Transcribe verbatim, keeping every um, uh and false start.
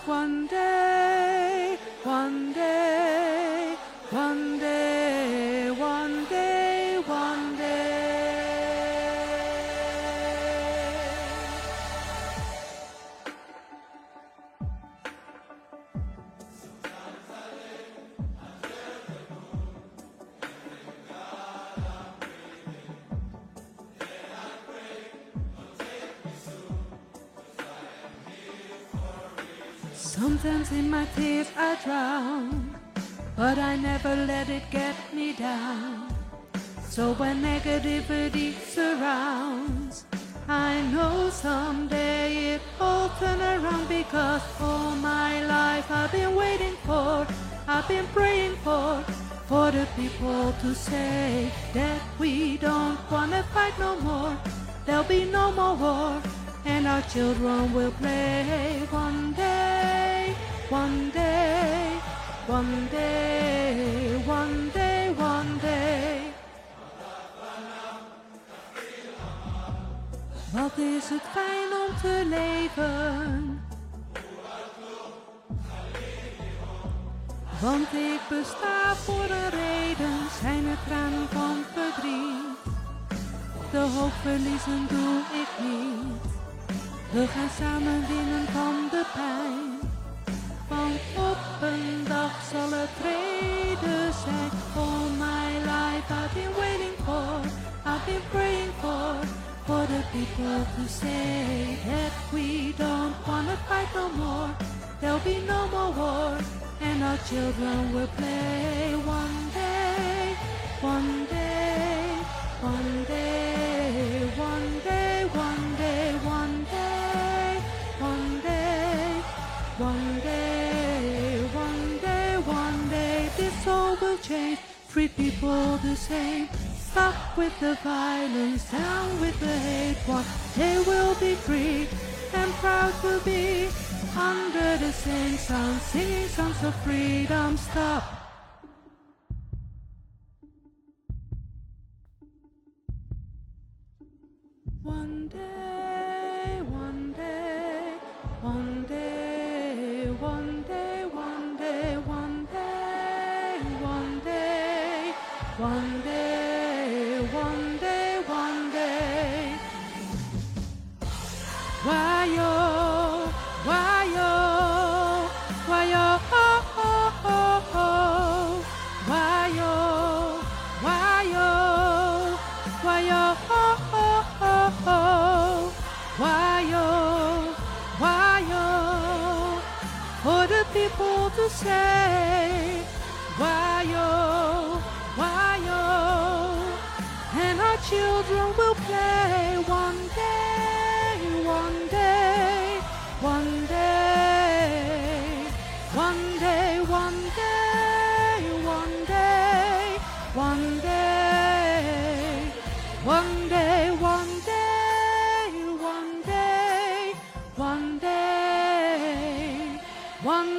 One day, one day, one day, one day, one day. Sometimes in my tears I drown, but I never let it get me down. So when negativity surrounds, I know someday it will turn around, because all my life I've been waiting for, I've been praying for, for the people to say that we don't wanna fight no more. There'll be no more war, and our children will play. One day, one day, one day, one day, one day. Wat is het fijn om te leven, want ik besta voor een reden. Zijn er tranen van verdriet, de hoop verliezen doe ik niet. We gaan samen winnen van de pijn, want op een dag zal het vrede zijn. All my life I've been waiting for, I've been praying for, for the people to say that we don't wanna fight no more. There'll be no more war, and our children will play. One day, one day, one day, one day, one day, one day, one day, one day, one day, one day, this all will change. Treat people the same. Stop with the violence, down with the hate. One day we'll be free and proud to be under the same sun, singing songs of freedom. Stop. One day, one day, one day, one day, one day, one day, one day, one day, one day, one day. Why yo, why yo, why yo, oh, oh, oh, oh. Why yo, why yo, why yo, oh, oh, oh, oh. Why yo, why yo, for the people to say. Why yo, why yo, and our children will play. One day, one day, one day, one day, one day, one day, one day, one day, one day, one day, one day, one